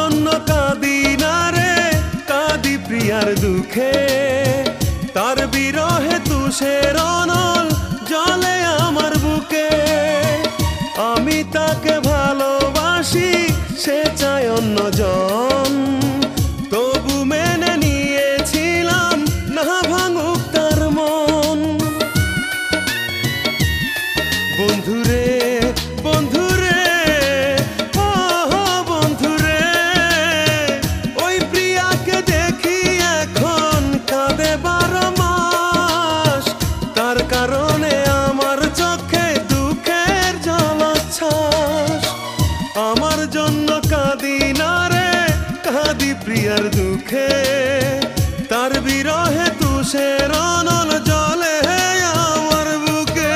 জন্য কাঁদি না রে, কাঁদি প্রিয়ার দুঃখে। তার বিরহে তুষের অনল জলে আমার বুকে। আমি তাকে ভালোবাসি, সে চায় অন্যজন, তবু মেনে নিয়েছিলাম না ভাঙুক তার মন। বন্ধুরে বন্ধুরে ও বন্ধুরে, ওই প্রিয়াকে দেখি এখন কাঁদে 12 মাস। তার কারণে আমার চোখে দুঃখের জলোচ্ছ্বাস। আমার জন্য কাঁদি না রে, কাঁদি প্রিয়ার দুঃখে। তার বিরহে তুষের অনল জলে আমার বুকে।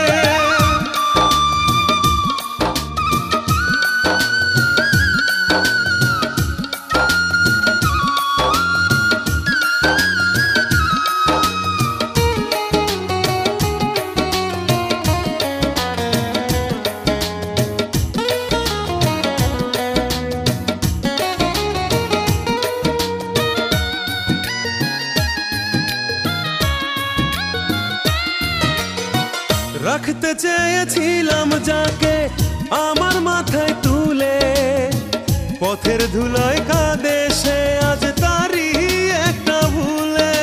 রাখতে চেয়েছিলাম যাকে আমার মাথায় তুলে, পথের ধুলায় কাঁদে সে আজ তারই একটা ভুলে।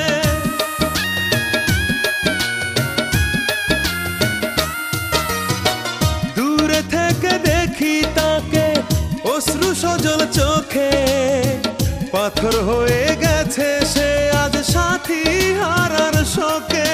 দূরে থেকে দেখি তাকে অশ্রু সজল চোখে, পাথর হয়ে গেছে সে আজ সাথী হারার শোকে।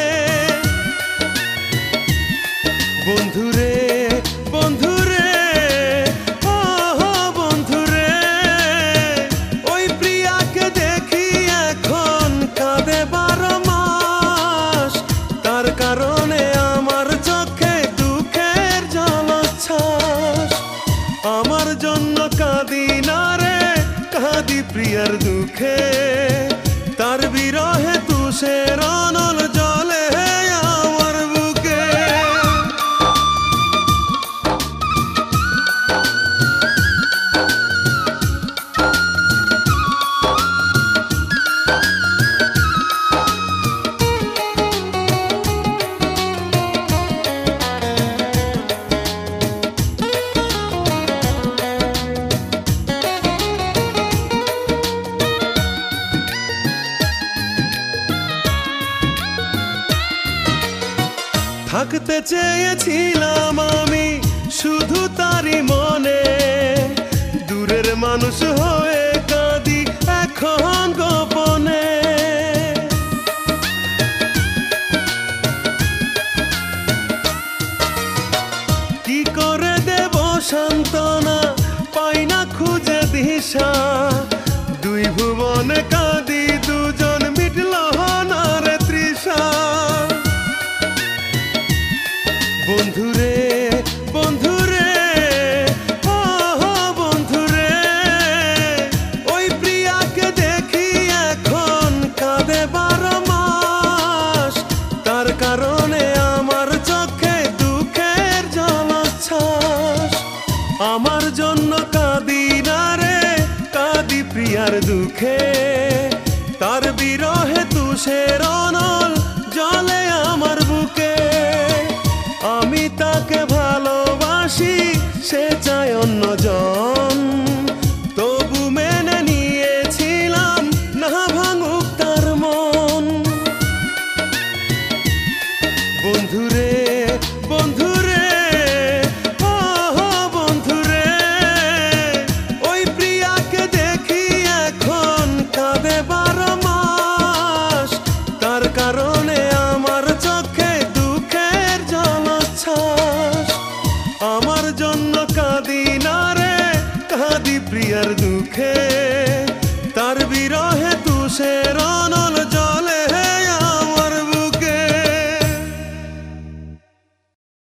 বন্ধুরে বন্ধুরে ও বন্ধুরে, ওই প্রিয়াকে দেখি এখন কাঁদে 12 মাস। তার কারণে আমার চোখে দুঃখের জলোচ্ছ্বাস। আমার জন্য কাঁদি না রে, কাঁদি প্রিয়ার দুঃখে। তার বিরহে তুষের অনল জলে আমার বুকে। থাকতে চেয়েছিলাম আমি শুধু তারই মনে, দূরের মানুষ হয়ে কাঁদি এখন গোপনে। কি করে দেব সান্ত্বনা, পাই না খুঁজে দিশা। দুই ভুবনে কাঁদি দুজন, মিটল না রে তৃষা। বন্ধুরে বন্ধুরে ও বন্ধুরে, ওই প্রিয়াকে দেখি এখন কাঁদে 12 মাস। তার কারণে আমার চোখে দুঃখের জলোচ্ছ্বাস। আমার জন্য কাঁদি না রে, কাঁদি প্রিয়ার দুঃখে। তার বিরহে তুষের অনল জলে আমার বুকে। আমি তাকে ভালোবাসি, সে চায় অন্যজন, তবু মেনে নিয়েছিলাম না ভাঙুক তার মন। বন্ধুরে বন্ধুরে ও বন্ধুরে, ওই প্রিয়াকে দেখি এখন কাঁদে 12 মাস। তার কারণে আমার চোখে দুঃখের জলোচ্ছ্বাস। আমার জন্য কাঁদি না রে, কাঁদি প্রিয়ার দুঃখে। তার বিরহে তুষের